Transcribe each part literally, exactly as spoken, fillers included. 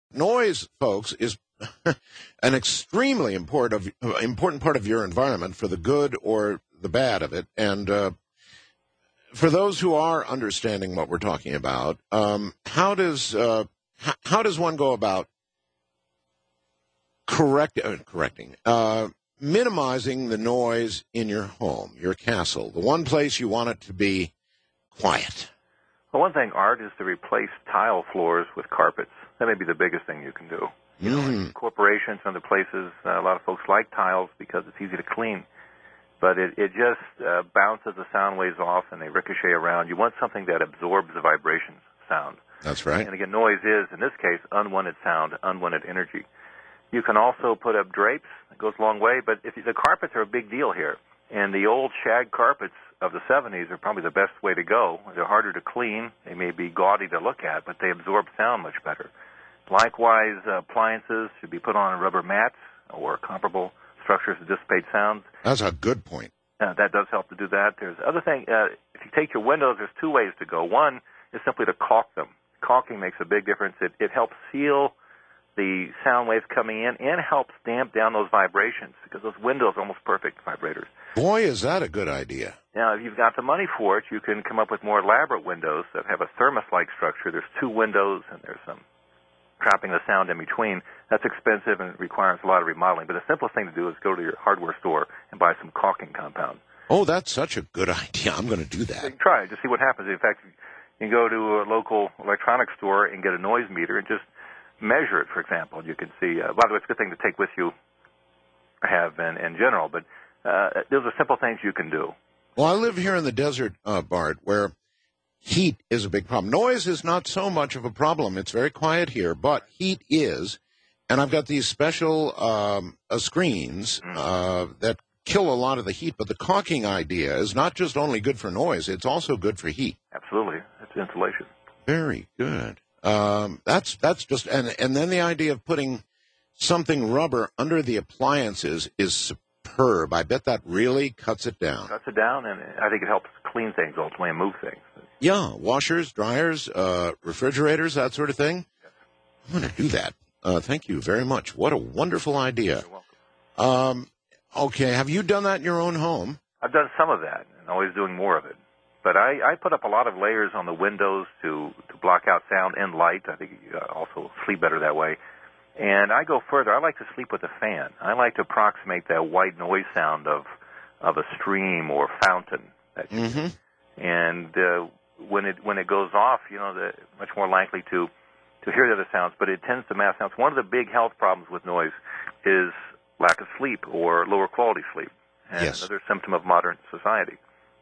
noise, folks, is an extremely important of, important part of your environment for the good or the bad of it. And uh, for those who are understanding what we're talking about, um, how does uh, h- how does one go about correct uh, correcting uh, minimizing the noise in your home, your castle, the one place you want it to be quiet? Well, one thing, Art, is to replace tile floors with carpets. That may be the biggest thing you can do. You know, Mm. like corporations and other places, uh, a lot of folks like tiles because it's easy to clean. But it, it just uh, bounces the sound waves off and they ricochet around. You want something that absorbs the vibrations sound. That's right. And again, noise is, in this case, unwanted sound, unwanted energy. You can also put up drapes. It goes a long way. But if you, the carpets are a big deal here. And the old shag carpets of the seventies are probably the best way to go. They're harder to clean. They may be gaudy to look at, but they absorb sound much better. Likewise, uh, appliances should be put on rubber mats or comparable structures to dissipate sound. That's a good point. Uh, that does help to do that. There's other thing. Uh, if you take your windows, there's two ways to go. One is simply to caulk them. Caulking makes a big difference. It, it helps seal the sound waves coming in and helps damp down those vibrations because those windows are almost perfect vibrators. Boy, is that a good idea. Now, if you've got the money for it, you can come up with more elaborate windows that have a thermos-like structure. There's two windows and there's some trapping the sound in between. That's expensive and it requires a lot of remodeling. But the simplest thing to do is go to your hardware store and buy some caulking compound. Oh, that's such a good idea. I'm going to do that. You can try it to see what happens. In fact, you can go to a local electronics store and get a noise meter and just measure it, for example. You can see, uh, by the way, it's a good thing to take with you, have in, in general, but uh, those are simple things you can do. Well, I live here in the desert, uh, Bart, where heat is a big problem. Noise is not so much of a problem. It's very quiet here, but heat is. And I've got these special um, uh, screens uh, that kill a lot of the heat, but the caulking idea is not just only good for noise, it's also good for heat. Absolutely. It's insulation. Very good. Um, that's that's just, and, and then the idea of putting something rubber under the appliances is superb. I bet that really cuts it down. Cuts it down, and I think it helps clean things ultimately and move things. Yeah, washers, dryers, uh, refrigerators, that sort of thing. Yes. I'm going to do that. Uh, thank you very much. What a wonderful idea. You're welcome. Um, okay, have you done that in your own home? I've done some of that and always doing more of it. But I, I put up a lot of layers on the windows to, to block out sound and light. I think you uh, also sleep better that way. And I go further. I like to sleep with a fan. I like to approximate that white noise sound of of a stream or fountain. That you Mm-hmm. And uh, when it when it goes off, you know, the, much more likely to to hear the other sounds. But it tends to mask sounds. One of the big health problems with noise is lack of sleep or lower quality sleep. And Yes. another symptom of modern society.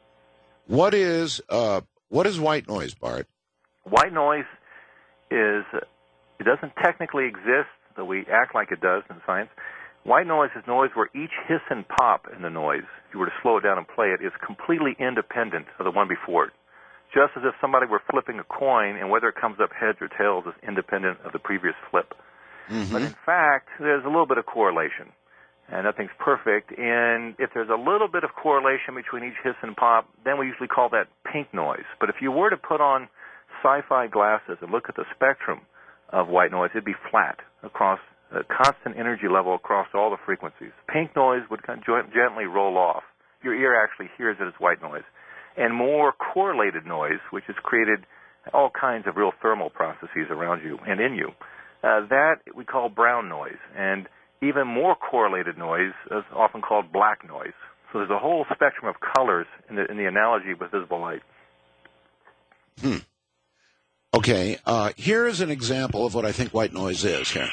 What is uh, what is white noise, Bart? White noise is, it doesn't technically exist, though we act like it does in science. White noise is noise where each hiss and pop in the noise, if you were to slow it down and play it, is completely independent of the one before it. Just as if somebody were flipping a coin and whether it comes up heads or tails is independent of the previous flip. Mm-hmm. But in fact, there's a little bit of correlation. And nothing's perfect. And if there's a little bit of correlation between each hiss and pop, then we usually call that pink noise. But if you were to put on sci-fi glasses and look at the spectrum of white noise, it'd be flat across a constant energy level across all the frequencies. Pink noise would kind of gently roll off. Your ear actually hears it as white noise. And more correlated noise, which has created all kinds of real thermal processes around you and in you, uh, that we call brown noise. And even more correlated noise is often called black noise. So there's a whole spectrum of colors in the, in the analogy with visible light. Hmm. Okay, uh, here is an example of what I think white noise is here.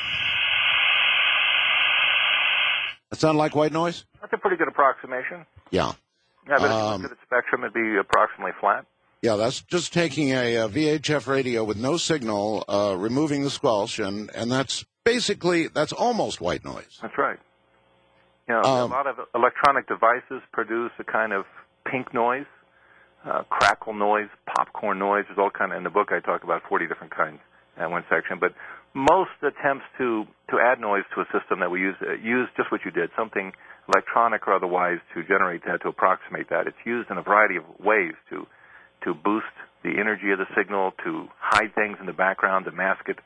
That sound like white noise? That's a pretty good approximation. Yeah. Yeah, but if you Um, look at the spectrum, it'd be approximately flat. Yeah, that's just taking a, a V H F radio with no signal, uh, removing the squelch, and, and that's basically, that's almost white noise. That's right. You know, Um, a lot of electronic devices produce a kind of pink noise, uh, crackle noise, popcorn noise. There's all kind of, in the book I talk about forty different kinds in one section. But most attempts to, to add noise to a system that we use, uh, use just what you did, something electronic or otherwise to generate that, to approximate that. It's used in a variety of ways to to boost the energy of the signal, to hide things in the background, to mask it.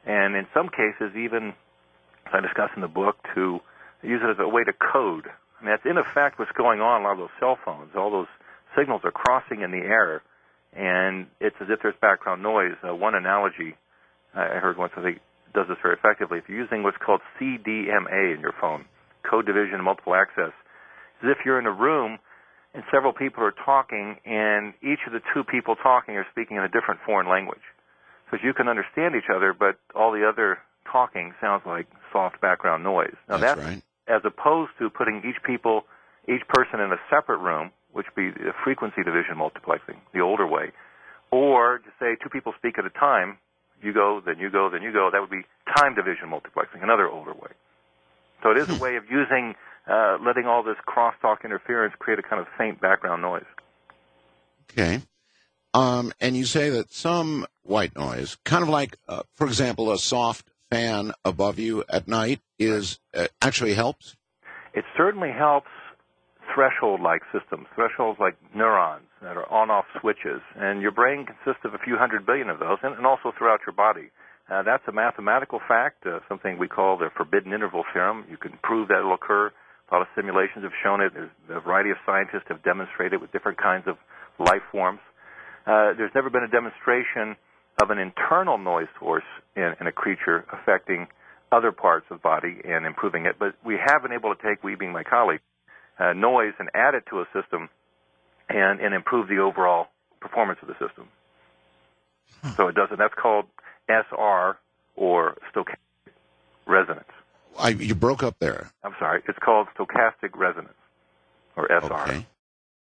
and in some cases, even, as I discuss in the book, to use it as a way to code. I mean, that's in effect what's going on in a lot of those cell phones. All those signals are crossing in the air, and it's as if there's background noise. Uh, one analogy I heard once, I think, does this very effectively. If you're using what's called C D M A in your phone, code division multiple access, it's as if you're in a room and several people are talking, and each of the two people talking are speaking in a different foreign language. So you can understand each other, but all the other talking sounds like soft background noise. Now that's, that's right. As opposed to putting each people, each person in a separate room, which would be the frequency division multiplexing, the older way, or to say two people speak at a time, you go, then you go, then you go, that would be time division multiplexing, another older way. So it is a way of using, uh, letting all this crosstalk interference create a kind of faint background noise. Okay. Um, and you say that some white noise, kind of like, uh, for example, a soft fan above you at night, is uh, actually helps? It certainly helps threshold-like systems, thresholds like neurons that are on-off switches. And your brain consists of a few hundred billion of those, and, and also throughout your body. Uh, that's a mathematical fact, uh, something we call the forbidden interval theorem. You can prove that it'll occur. A lot of simulations have shown it. There's, a variety of scientists have demonstrated it with different kinds of life forms. Uh, there's never been a demonstration of an internal noise source in, in a creature affecting other parts of the body and improving it. But we have been able to take, we being my colleague, uh, noise and add it to a system and, and improve the overall performance of the system. Hmm. So it does it. That's called S R, or stochastic resonance. I, you broke up there. I'm sorry. It's called stochastic resonance, or S R. Okay.